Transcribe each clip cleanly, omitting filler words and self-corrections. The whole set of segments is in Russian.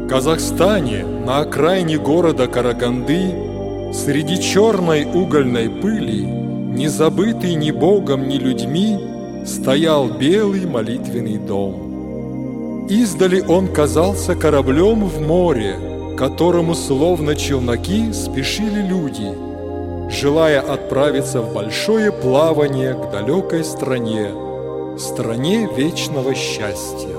Казахстане, на окраине города Караганды, среди черной угольной пыли, не забытый ни Богом, ни людьми, стоял белый молитвенный дом. Издали он казался кораблем в море, которому словно челноки спешили люди, желая отправиться в большое плавание к далекой стране, стране вечного счастья.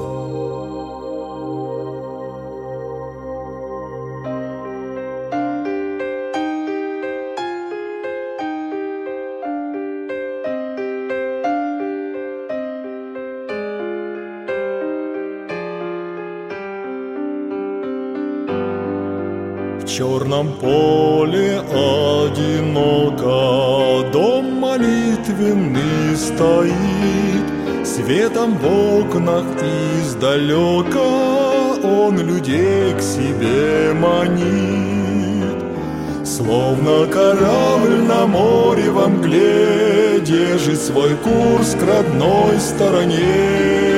В черном поле одиноко дом молитвенный стоит, светом в окнах издалека он людей к себе манит. Словно корабль на море во мгле держит свой курс к родной стороне.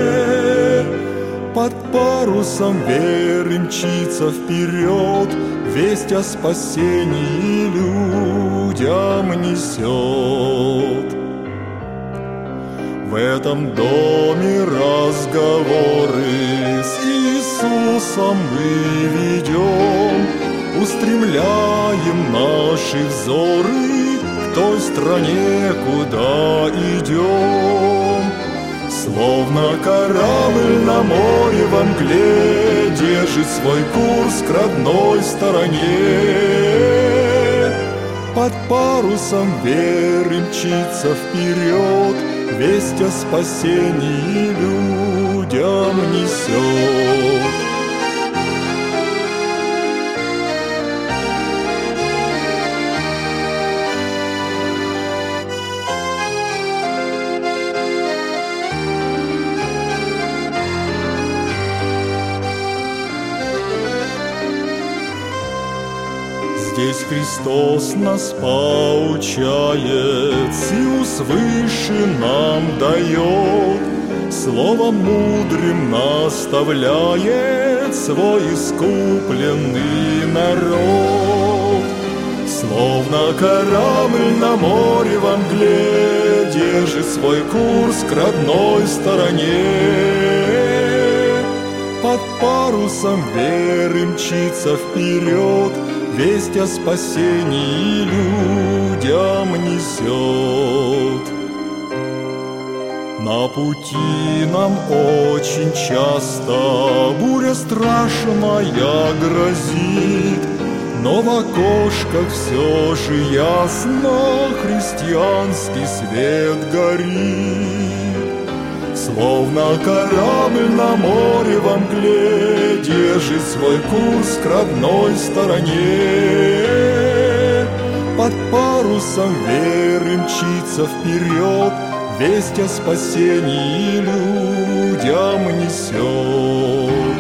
Под парусом веры мчится вперед, весть о спасении людям несет. В этом доме разговоры с Иисусом мы ведем, устремляем наши взоры к той стране, куда идем. Словно корабль на море во мгле держит свой курс к родной стороне. Под парусом веры мчится вперед, весть о спасении людям несет. Здесь Христос нас поучает, силу свыше нам дает, словом мудрым наставляет свой искупленный народ. Словно корабль на море во мгле держит свой курс к родной стороне. Под парусом веры мчится вперед, весть о спасении людям несет. На пути нам очень часто буря страшная грозит, но в окошках все же ясно христианский свет горит. Словно корабль на море во мгле держит свой курс к родной стороне. Под парусом веры мчится вперед, весть о спасении людям несет.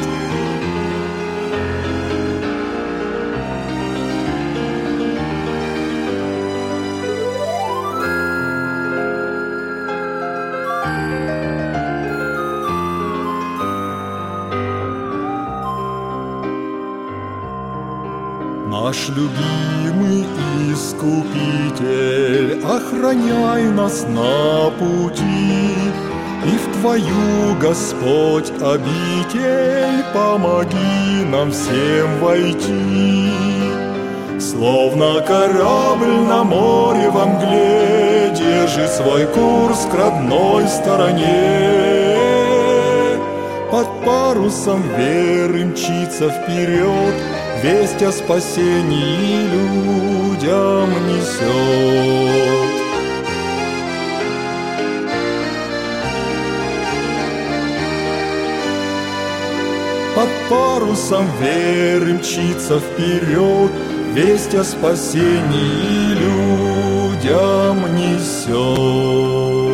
Наш любимый Искупитель, охраняй нас на пути, и в Твою, Господь, обитель помоги нам всем войти. Словно корабль на море во мгле держит свой курс к родной стороне. Под парусом веры мчится вперед, весть о спасении людям несет. Под парусом веры мчится вперед, весть о спасении людям несет.